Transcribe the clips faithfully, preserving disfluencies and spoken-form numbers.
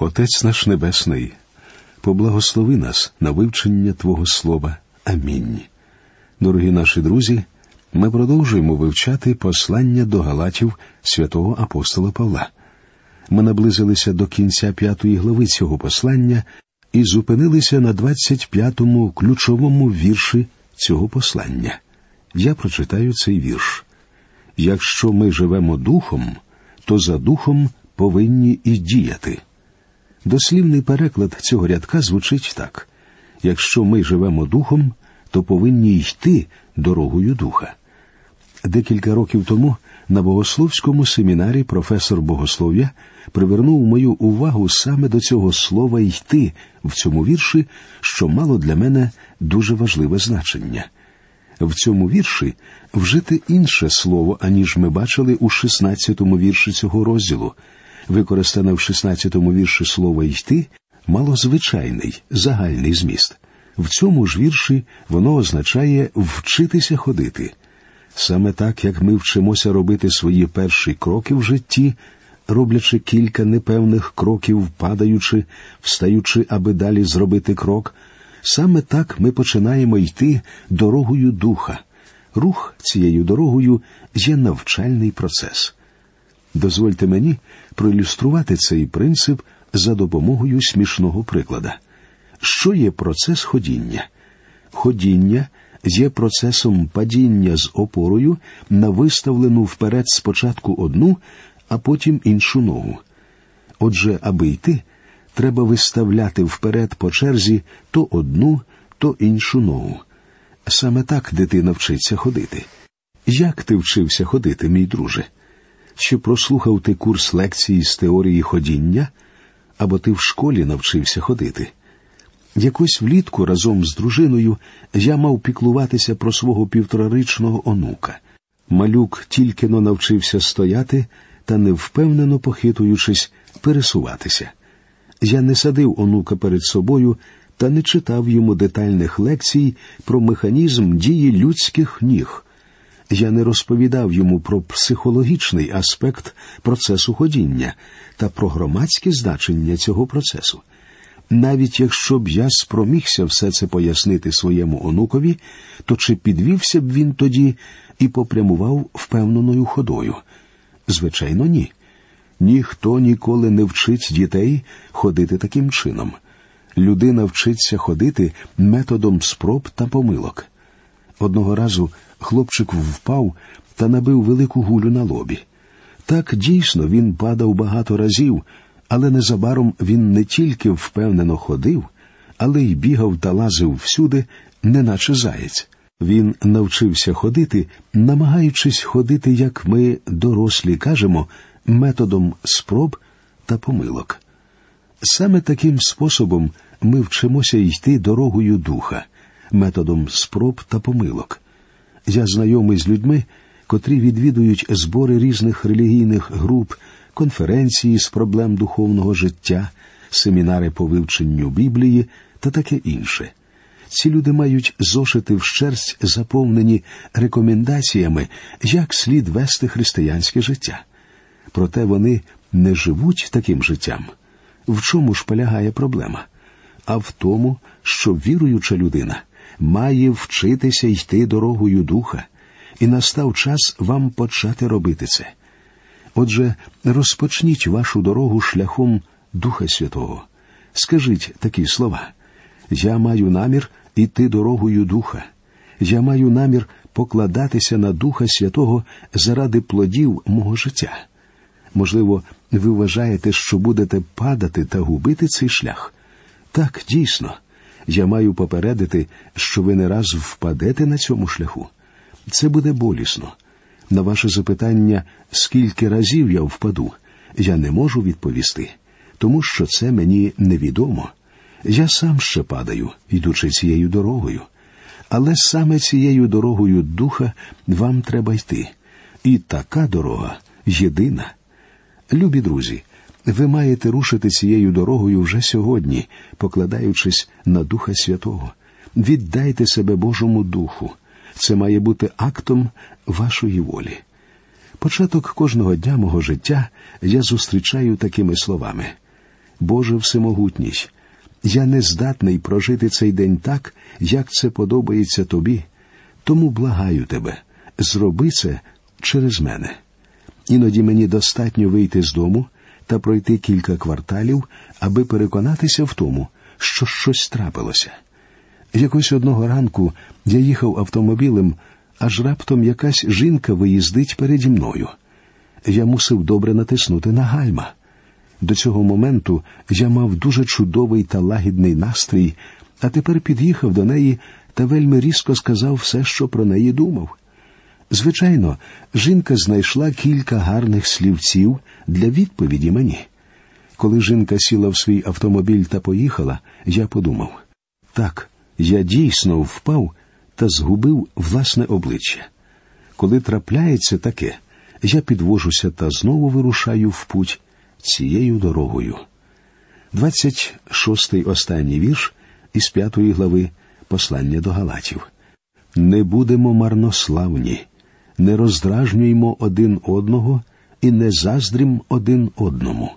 Отець наш Небесний, поблагослови нас на вивчення Твого Слова. Амінь. Дорогі наші друзі, ми продовжуємо вивчати послання до Галатів святого апостола Павла. Ми наблизилися до кінця п'ятої глави цього послання і зупинилися на двадцять п'ятому ключовому вірші цього послання. Я прочитаю цей вірш. «Якщо ми живемо духом, то за духом повинні і діяти». Дослівний переклад цього рядка звучить так. «Якщо ми живемо духом, то повинні йти дорогою духа». Декілька років тому на богословському семінарі професор богослов'я привернув мою увагу саме до цього слова «йти» в цьому вірші, що мало для мене дуже важливе значення. В цьому вірші вжити інше слово, аніж ми бачили у шістнадцятому вірші цього розділу. Використане в шістнадцятому вірші слово «йти» мало звичайний, загальний зміст. В цьому ж вірші воно означає «вчитися ходити». Саме так, як ми вчимося робити свої перші кроки в житті, роблячи кілька непевних кроків, падаючи, встаючи, аби далі зробити крок, саме так ми починаємо йти дорогою духа. Рух цією дорогою є навчальний процес. Дозвольте мені проілюструвати цей принцип за допомогою смішного приклада. Що є процес ходіння? Ходіння є процесом падіння з опорою на виставлену вперед спочатку одну, а потім іншу ногу. Отже, аби йти, треба виставляти вперед по черзі то одну, то іншу ногу. Саме так дитина вчиться ходити. Як ти вчився ходити, мій друже? Чи прослухав ти курс лекцій з теорії ходіння? Або ти в школі навчився ходити? Якось влітку разом з дружиною я мав піклуватися про свого півторарічного онука. Малюк тільки-но навчився стояти та, невпевнено похитуючись, пересуватися. Я не садив онука перед собою та не читав йому детальних лекцій про механізм дії людських ніг. Я не розповідав йому про психологічний аспект процесу ходіння та про громадське значення цього процесу. Навіть якщо б я спромігся все це пояснити своєму онукові, то чи підвівся б він тоді і попрямував впевненою ходою? Звичайно, ні. Ніхто ніколи не вчить дітей ходити таким чином. Людина вчиться ходити методом спроб та помилок. Одного разу хлопчик впав та набив велику гулю на лобі. Так, дійсно, він падав багато разів, але незабаром він не тільки впевнено ходив, але й бігав та лазив всюди, неначе заєць. Він навчився ходити, намагаючись ходити, як ми, дорослі, кажемо, методом спроб та помилок. Саме таким способом ми вчимося йти дорогою духа, методом спроб та помилок. Я знайомий з людьми, котрі відвідують збори різних релігійних груп, конференції з проблем духовного життя, семінари по вивченню Біблії та таке інше. Ці люди мають зошити вщерть заповнені рекомендаціями, як слід вести християнське життя. Проте вони не живуть таким життям. В чому ж полягає проблема? А в тому, що віруюча людина має вчитися йти дорогою духа, і настав час вам почати робити це. Отже, розпочніть вашу дорогу шляхом Духа Святого. Скажіть такі слова: «Я маю намір іти дорогою Духа. Я маю намір покладатися на Духа Святого заради плодів мого життя». Можливо, ви вважаєте, що будете падати та губити цей шлях. Так, дійсно. Я маю попередити, що ви не раз впадете на цьому шляху. Це буде болісно. На ваше запитання, скільки разів я впаду, я не можу відповісти, тому що це мені невідомо. Я сам ще падаю, йдучи цією дорогою. Але саме цією дорогою духа вам треба йти. І така дорога єдина. Любі друзі, ви маєте рушити цією дорогою вже сьогодні, покладаючись на Духа Святого. Віддайте себе Божому Духу. Це має бути актом вашої волі. Початок кожного дня мого життя я зустрічаю такими словами: Боже всемогутній, я не здатний прожити цей день так, як це подобається Тобі, тому благаю Тебе, зроби це через мене. Іноді мені достатньо вийти з дому та пройти кілька кварталів, аби переконатися в тому, що щось трапилося. Якось одного ранку я їхав автомобілем, аж раптом якась жінка виїздить переді мною. Я мусив добре натиснути на гальма. До цього моменту я мав дуже чудовий та лагідний настрій, а тепер під'їхав до неї та вельми різко сказав все, що про неї думав. Звичайно, жінка знайшла кілька гарних слівців для відповіді мені. Коли жінка сіла в свій автомобіль та поїхала, я подумав: так, я дійсно впав та згубив власне обличчя. Коли трапляється таке, я підвожуся та знову вирушаю в путь цією дорогою. двадцять шостий останній вірш із п'ятої глави послання до Галатів. «Не будемо марнославні, не роздражнюймо один одного і не заздрім один одному».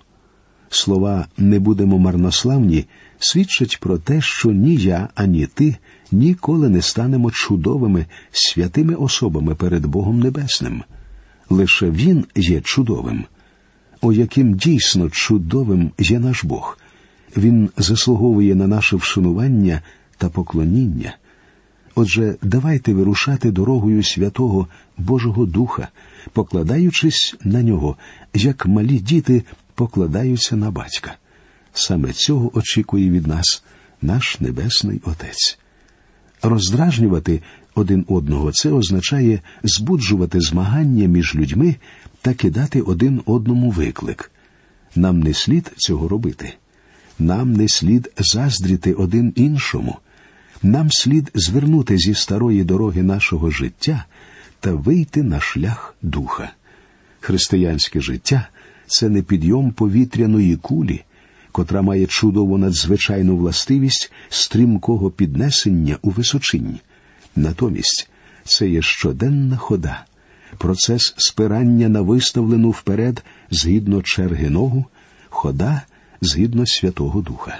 Слова «не будемо марнославні» свідчать про те, що ні я, ані ти ніколи не станемо чудовими, святими особами перед Богом Небесним. Лише Він є чудовим. О, яким дійсно чудовим є наш Бог! Він заслуговує на наше вшанування та поклоніння. Отже, давайте вирушати дорогою Святого Божого Духа, покладаючись на Нього, як малі діти покладаються на батька. Саме цього очікує від нас наш Небесний Отець. Роздражнювати один одного – це означає збуджувати змагання між людьми та кидати один одному виклик. Нам не слід цього робити. Нам не слід заздріти один іншому. Нам слід звернути зі старої дороги нашого життя та вийти на шлях духа. Християнське життя – це не підйом повітряної кулі, котра має чудову надзвичайну властивість стрімкого піднесення у височинь. Натомість це є щоденна хода, процес спирання на виставлену вперед згідно черги ногу, хода згідно Святого Духа.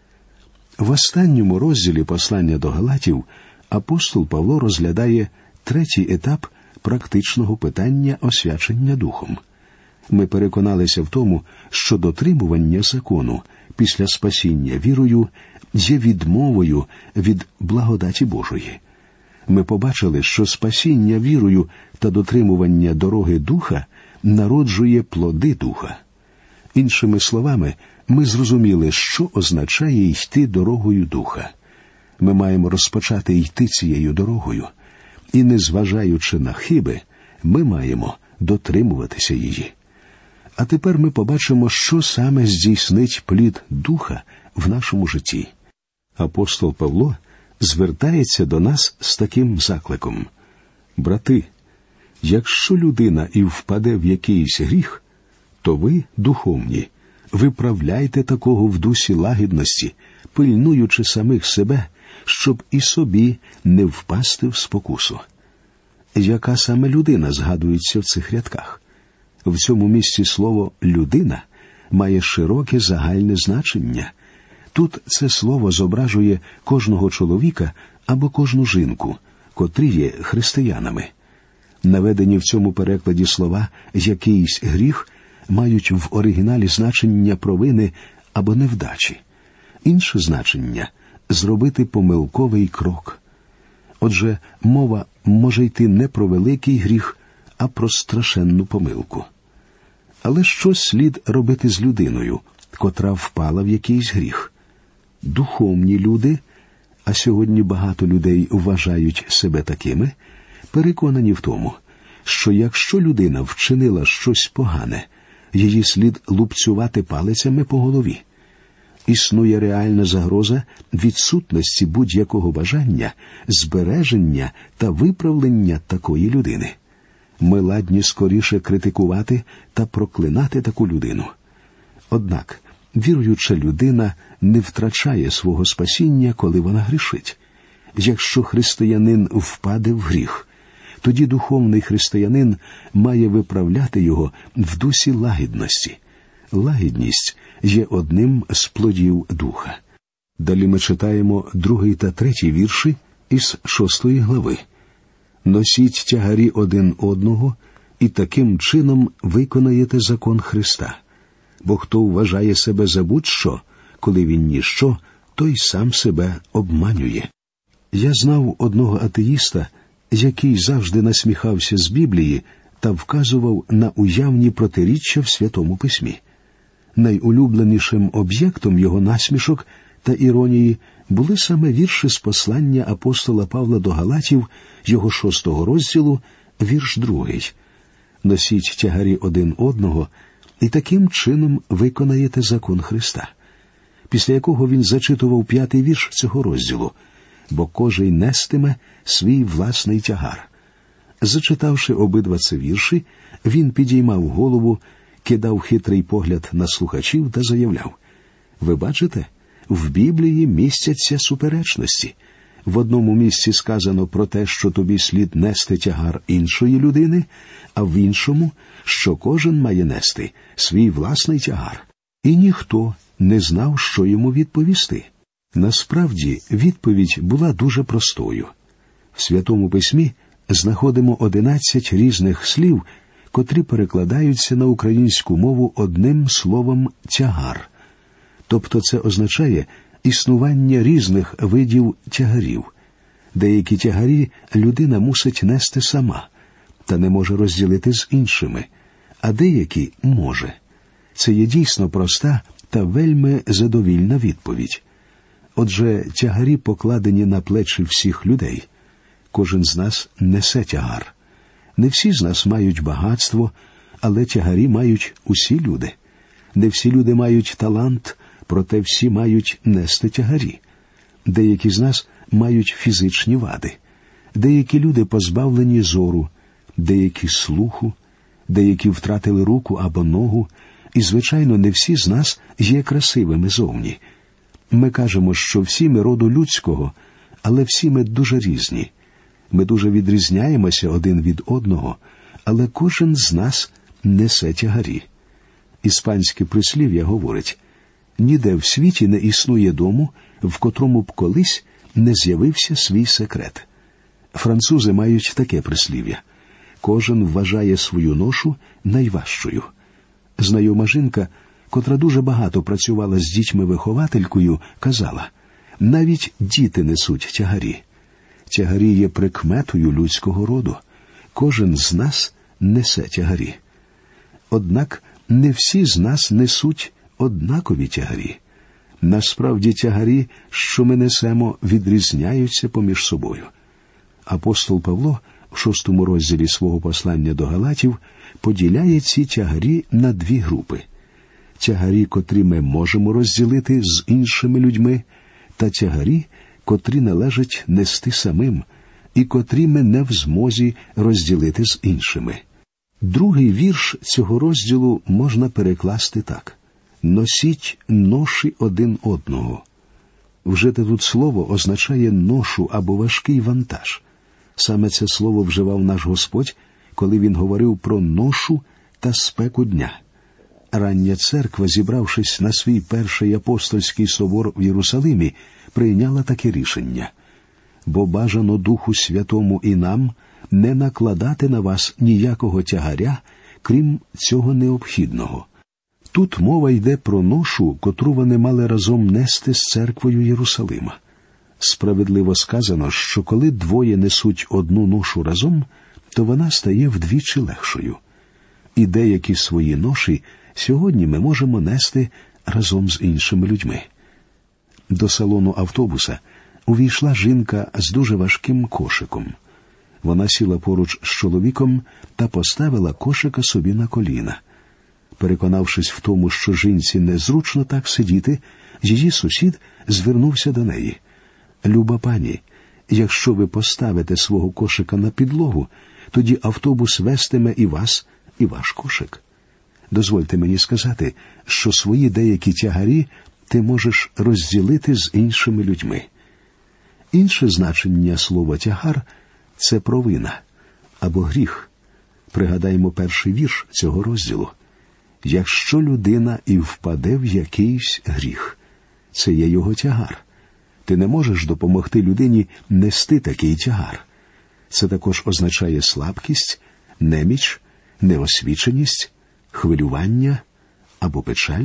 В останньому розділі послання до Галатів апостол Павло розглядає третій етап практичного питання освячення Духом. Ми переконалися в тому, що дотримування закону після спасіння вірою є відмовою від благодаті Божої. Ми побачили, що спасіння вірою та дотримування дороги Духа народжує плоди Духа. Іншими словами, ми зрозуміли, що означає йти дорогою Духа. Ми маємо розпочати йти цією дорогою, і, незважаючи на хиби, ми маємо дотримуватися її. А тепер ми побачимо, що саме здійснить плід Духа в нашому житті. Апостол Павло звертається до нас з таким закликом: «Брати, якщо людина і впаде в якийсь гріх, то ви, духовні, виправляйте такого в дусі лагідності, пильнуючи самих себе, щоб і собі не впасти в спокусу». Яка саме людина згадується в цих рядках? В цьому місці слово «людина» має широке загальне значення. Тут це слово зображує кожного чоловіка або кожну жінку, котрі є християнами. Наведені в цьому перекладі слова «якийсь гріх» мають в оригіналі значення провини або невдачі. Інше значення – зробити помилковий крок. Отже, мова може йти не про великий гріх, а про страшенну помилку. Але що слід робити з людиною, котра впала в якийсь гріх? Духовні люди, а сьогодні багато людей вважають себе такими, переконані в тому, що якщо людина вчинила щось погане, її слід лупцювати палицями по голові. Існує реальна загроза відсутності будь-якого бажання, збереження та виправлення такої людини. Ми ладні скоріше критикувати та проклинати таку людину. Однак віруюча людина не втрачає свого спасіння, коли вона грішить. Якщо християнин впаде в гріх, тоді духовний християнин має виправляти його в дусі лагідності. Лагідність є одним з плодів духа. Далі ми читаємо другий та третій вірші із шостої глави. «Носіть тягарі один одного, і таким чином виконаєте закон Христа. Бо хто вважає себе за будь-що, коли він ніщо, той сам себе обманює». Я знав одного атеїста, який завжди насміхався з Біблії та вказував на уявні протиріччя в Святому Письмі. Найулюбленішим об'єктом його насмішок та іронії були саме вірші з послання апостола Павла до Галатів, його шостого розділу, вірш другий. «Носіть тягарі один одного, і таким чином виконаєте закон Христа», після якого він зачитував п'ятий вірш цього розділу, «Бо кожен нестиме свій власний тягар». Зачитавши обидва ці вірші, він підіймав голову, кидав хитрий погляд на слухачів та заявляв: «Ви бачите, в Біблії містяться суперечності. В одному місці сказано про те, що тобі слід нести тягар іншої людини, а в іншому, що кожен має нести свій власний тягар». І ніхто не знав, що йому відповісти. Насправді, відповідь була дуже простою. В Святому Письмі знаходимо одинадцять різних слів, котрі перекладаються на українську мову одним словом «тягар». Тобто це означає існування різних видів тягарів. Деякі тягарі людина мусить нести сама, та не може розділити з іншими, а деякі може. Це є дійсно проста та вельми задовільна відповідь. Отже, тягарі покладені на плечі всіх людей. Кожен з нас несе тягар. Не всі з нас мають багатство, але тягарі мають усі люди. Не всі люди мають талант, проте всі мають нести тягарі. Деякі з нас мають фізичні вади. Деякі люди позбавлені зору, деякі слуху, деякі втратили руку або ногу, і, звичайно, не всі з нас є красивими зовні. Ми кажемо, що всі ми роду людського, але всі ми дуже різні. Ми дуже відрізняємося один від одного, але кожен з нас несе тягарі. Іспанське прислів'я говорить: «Ніде в світі не існує дому, в котрому б колись не з'явився свій секрет». Французи мають таке прислів'я: «Кожен вважає свою ношу найважчою». Знайома жінка, котра дуже багато працювала з дітьми-вихователькою, казала: «Навіть діти несуть тягарі». Тягарі є прикметою людського роду. Кожен з нас несе тягарі. Однак не всі з нас несуть однакові тягарі. Насправді тягарі, що ми несемо, відрізняються поміж собою. Апостол Павло в шостому розділі свого послання до Галатів поділяє ці тягарі на дві групи. Тягарі, котрі ми можемо розділити з іншими людьми, та тягарі, котрі належить нести самим, і котрі ми не в змозі розділити з іншими. Другий вірш цього розділу можна перекласти так: «Носіть ноші один одного». Вжите тут слово означає ношу або важкий вантаж. Саме це слово вживав наш Господь, коли Він говорив про ношу та спеку дня. Рання церква, зібравшись на свій перший апостольський собор в Єрусалимі, прийняла таке рішення: «Бо бажано Духу Святому і нам не накладати на вас ніякого тягаря, крім цього необхідного». Тут мова йде про ношу, котру вони мали разом нести з церквою Єрусалима. Справедливо сказано, що коли двоє несуть одну ношу разом, то вона стає вдвічі легшою. І деякі свої ноші сьогодні ми можемо нести разом з іншими людьми. До салону автобуса увійшла жінка з дуже важким кошиком. Вона сіла поруч з чоловіком та поставила кошика собі на коліна. Переконавшись в тому, що жінці незручно так сидіти, її сусід звернувся до неї: «Люба пані, якщо ви поставите свого кошика на підлогу, тоді автобус вестиме і вас, і ваш кошик. Дозвольте мені сказати, що свої деякі тягарі ти можеш розділити з іншими людьми». Інше значення слова «тягар» – це провина або гріх. Пригадаймо перший вірш цього розділу. якщо людина і впаде в якийсь гріх. Це є його тягар. Ти не можеш допомогти людині нести такий тягар. Це також означає слабкість, неміч, неосвіченість, хвилювання або печаль.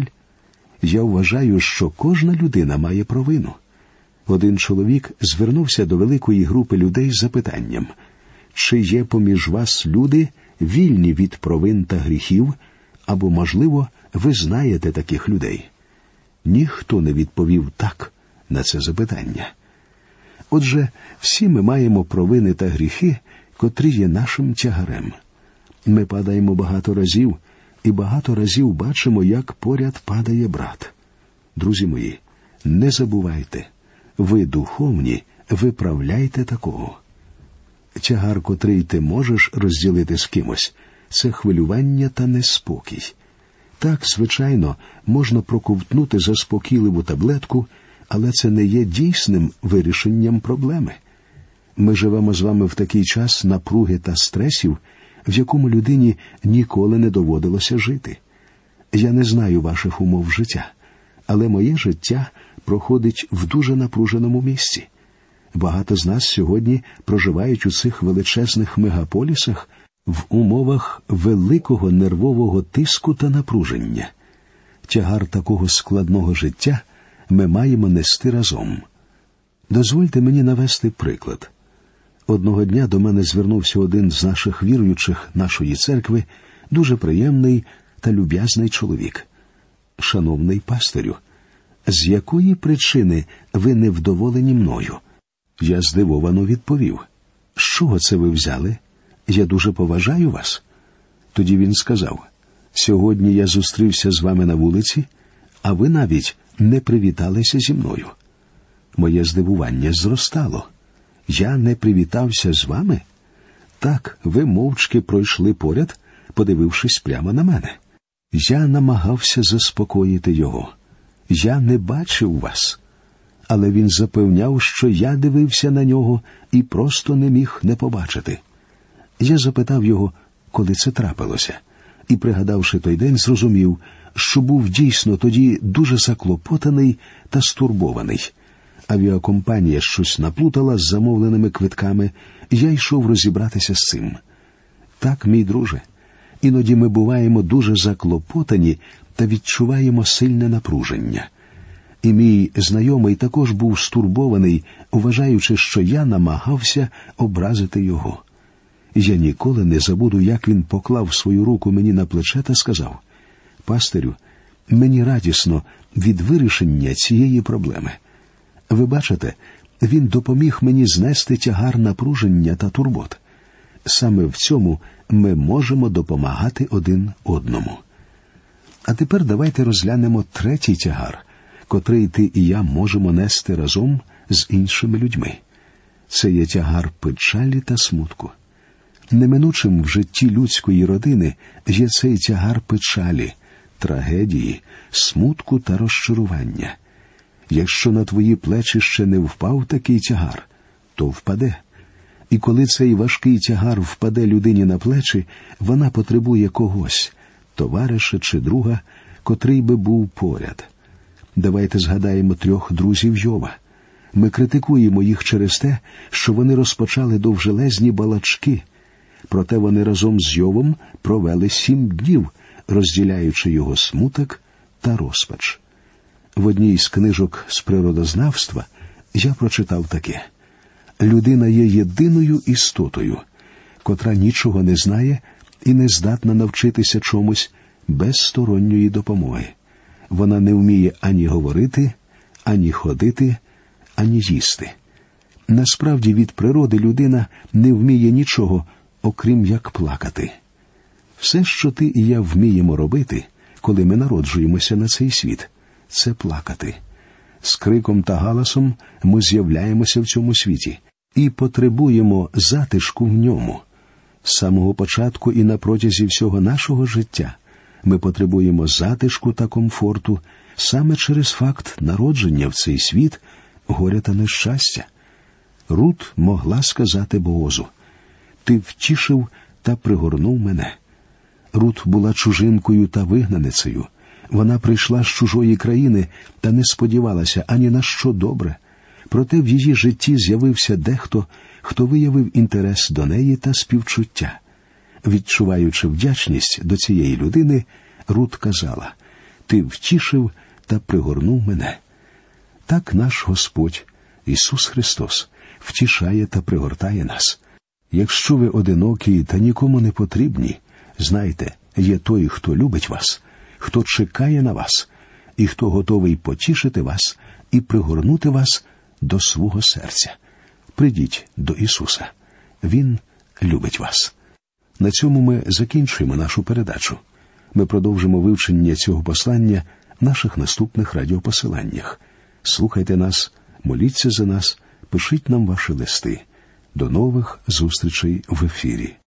Я вважаю, що кожна людина має провину. Один чоловік звернувся до великої групи людей з запитанням: чи є поміж вас люди, вільні від провин та гріхів, або, можливо, ви знаєте таких людей? Ніхто не відповів так на це запитання. Отже, всі ми маємо провини та гріхи, котрі є нашим тягарем. Ми падаємо багато разів, і багато разів бачимо, як поряд падає брат. Друзі мої, не забувайте, ви духовні, виправляйте такого. Тягар, котрий ти можеш розділити з кимось, це хвилювання та неспокій. Так, звичайно, можна проковтнути заспокійливу таблетку, але це не є дійсним вирішенням проблеми. Ми живемо з вами в такий час напруги та стресів, в якому людині ніколи не доводилося жити. Я не знаю ваших умов життя, але моє життя проходить в дуже напруженому місці. Багато з нас сьогодні проживають у цих величезних мегаполісах в умовах великого нервового тиску та напруження. Тягар такого складного життя ми маємо нести разом. Дозвольте мені навести приклад. Одного дня до мене звернувся один з наших віруючих нашої церкви, дуже приємний та люб'язний чоловік. «Шановний пастирю, з якої причини ви невдоволені мною?» Я здивовано відповів: «З чого це ви взяли? Я дуже поважаю вас». Тоді він сказав: «Сьогодні я зустрівся з вами на вулиці, а ви навіть не привіталися зі мною». Моє здивування зростало. «Я не привітався з вами?» «Так, ви мовчки пройшли поряд, подивившись прямо на мене». Я намагався заспокоїти його. «Я не бачив вас». Але він запевняв, що я дивився на нього і просто не міг не побачити. Я запитав його, коли це трапилося, і, пригадавши той день, зрозумів, що був дійсно тоді дуже заклопотаний та стурбований. Авіакомпанія щось наплутала з замовленими квитками, і я йшов розібратися з цим. Так, мій друже, іноді ми буваємо дуже заклопотані та відчуваємо сильне напруження. І мій знайомий також був стурбований, вважаючи, що я намагався образити його. Я ніколи не забуду, як він поклав свою руку мені на плече та сказав: «Пастирю, мені радісно від вирішення цієї проблеми». Ви бачите, він допоміг мені знести тягар напруження та турбот. Саме в цьому ми можемо допомагати один одному. А тепер давайте розглянемо третій тягар, котрий ти і я можемо нести разом з іншими людьми. Це є тягар печалі та смутку. Неминучим в житті людської родини є цей тягар печалі, трагедії, смутку та розчарування. Якщо на твої плечі ще не впав такий тягар, то впаде. І коли цей важкий тягар впаде людині на плечі, вона потребує когось, товариша чи друга, котрий би був поряд. Давайте згадаємо трьох друзів Йова. Ми критикуємо їх через те, що вони розпочали довжелезні балачки. Проте вони разом з Йовом провели сім днів, розділяючи його смуток та розпач. В одній з книжок з природознавства я прочитав таке: «Людина є єдиною істотою, котра нічого не знає і не здатна навчитися чомусь без сторонньої допомоги. Вона не вміє ані говорити, ані ходити, ані їсти». Насправді, від природи людина не вміє нічого, окрім як плакати. Все, що ти і я вміємо робити, коли ми народжуємося на цей світ, це плакати. З криком та галасом ми з'являємося в цьому світі і потребуємо затишку в ньому. З самого початку і на протязі всього нашого життя ми потребуємо затишку та комфорту саме через факт народження в цей світ, горя та нещастя. Рут могла сказати Боозу: «Ти втішив та пригорнув мене». Рут була чужинкою та вигнаницею. Вона прийшла з чужої країни та не сподівалася ані на що добре. Проте в її житті з'явився дехто, хто виявив інтерес до неї та співчуття. Відчуваючи вдячність до цієї людини, Рут казала: «Ти втішив та пригорнув мене». Так наш Господь, Ісус Христос, втішає та пригортає нас. Якщо ви одинокі та нікому не потрібні, знайте, є той, хто любить вас, хто чекає на вас, і хто готовий потішити вас і пригорнути вас до свого серця. Прийдіть до Ісуса. Він любить вас. На цьому ми закінчуємо нашу передачу. Ми продовжимо вивчення цього послання в наших наступних радіопосиланнях. Слухайте нас, моліться за нас, пишіть нам ваші листи. До нових зустрічей в ефірі.